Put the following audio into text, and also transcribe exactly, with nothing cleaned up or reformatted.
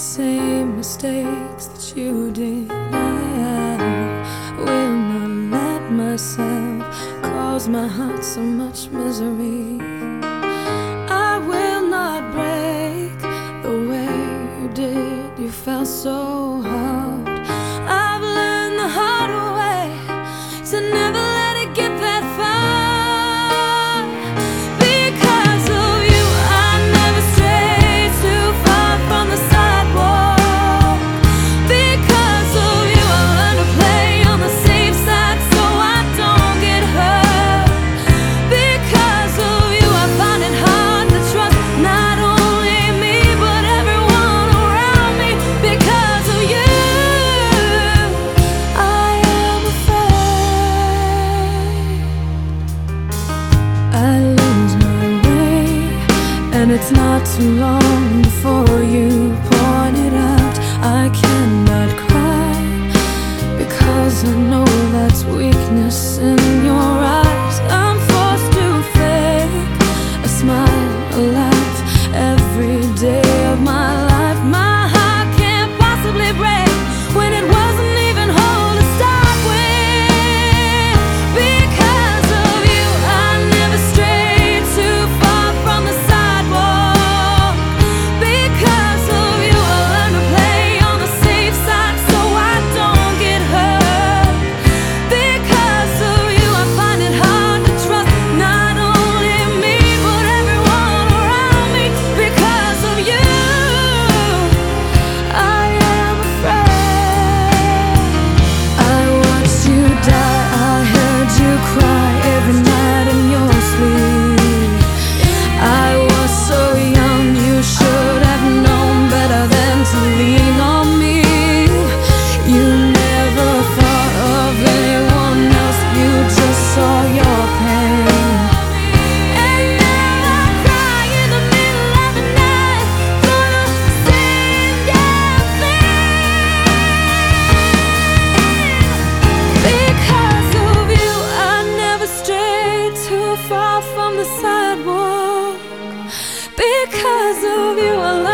same mistakes that you did. I will not let myself cause my heart so much misery. I will not break the way you did. You fell so hard. I've learned the hard way to never let it get that far. Because of you, I never strayed too far from the sidewalk. Because of you, I learned to play on the safe side so I don't get hurt. Because of you, I find it hard to trust not only me but everyone around me. Because of you, I am afraid I lose my way, and it's not too long before you point it out. I cannot cry because I know that's weakness in your eyes. I'm forced to fake a smile, a laugh every day of my life. My heart can't possibly break when it wasn't even whole to start with. Because of you, I never strayed too far from the sidewalk. Because of you, I learned to play on the safe side so I don't get hurt. Because of you, I find it hard to trust not only me but everyone around me. Because of you, I am afraid. I watched you die, I heard you cry every night in your sleep. I was so young, you should have known better than to lean on me. You never thought of anyone else, you just saw your pain. And now I cry in the middle of the night for the same damn thing. Because of you, I never strayed too far from the sidewalk. Because of you, I